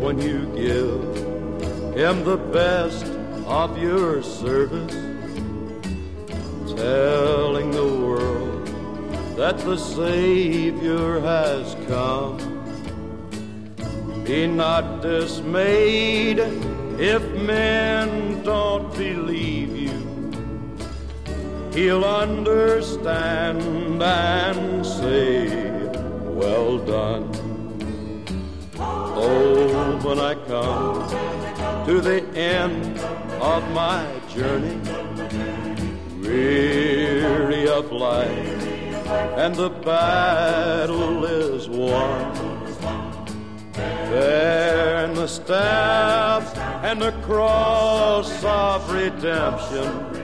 when you give him the best of your service, telling the world that the Savior has come. Be not dismayed if men don't believe you. He'll understand and say, well done. Oh, when I come to the end of my journey, weary of life, and the battle is won, bearing the staff and the cross of redemption,